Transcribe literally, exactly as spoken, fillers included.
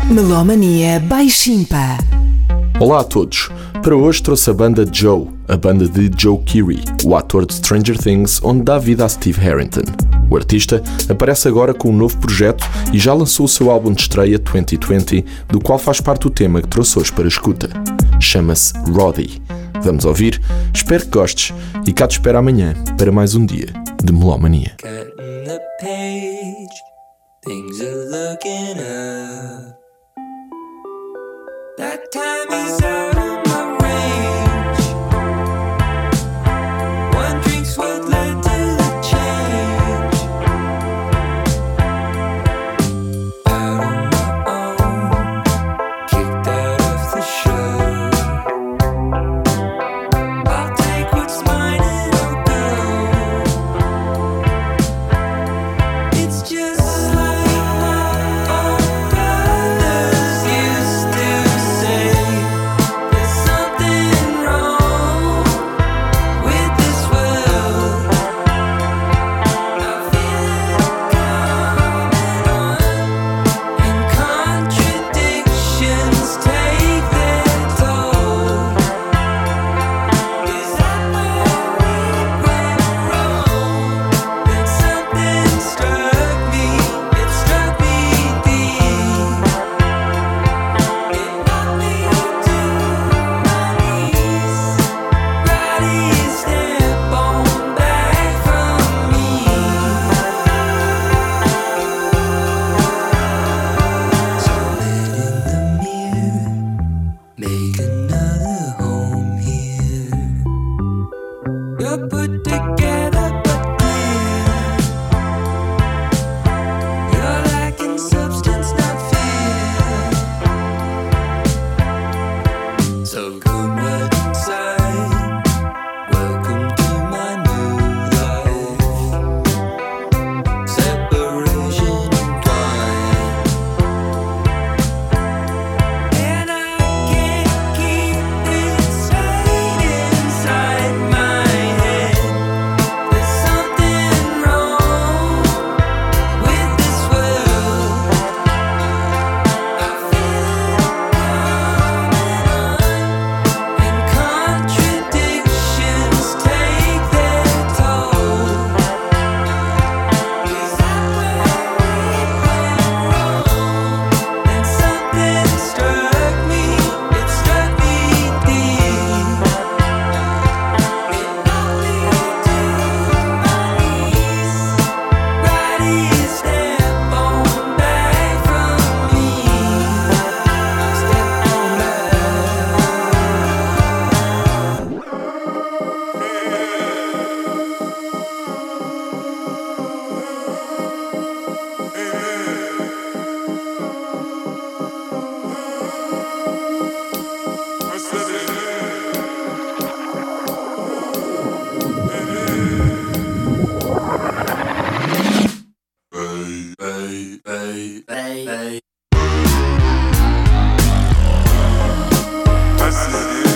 Melomania by Shimpa. Olá a todos. Para hoje trouxe a banda Joe, a banda de Joe Keery, o ator de Stranger Things, onde dá vida a Steve Harrington. O artista aparece agora com um novo projeto e já lançou o seu álbum de estreia vinte vinte, do qual faz parte o tema que trouxe hoje para a escuta. Chama-se Roddy. Vamos ouvir? Espero que gostes e cá te espero amanhã para mais um dia de Melomania. Cutting the page, things are looking up. That time is out of my range. One drink's what led to the change. Out on my own, kicked out of the show. I'll take what's mine and I'll go. It's just like my old brothers used to say. There's something wrong with this world. I feel it coming on, and contradictions take their toll. Is that where we went wrong? Then something struck me, it struck me deep. It knocked me to my knees. Roddy, step on back from me. So let in the mirror, make another home here. You're put together but clear. You're lacking substance, not fear. So come right inside. Welcome to my new life. Separation entwined. And I can't keep it straight inside my head. There's something wrong with this world. I feel it coming on, and contradictions take their toll. Is that where we went wrong? Then something struck me, it struck me deep. It knocked me to my knees. Roddy, step on back from me. Step on back.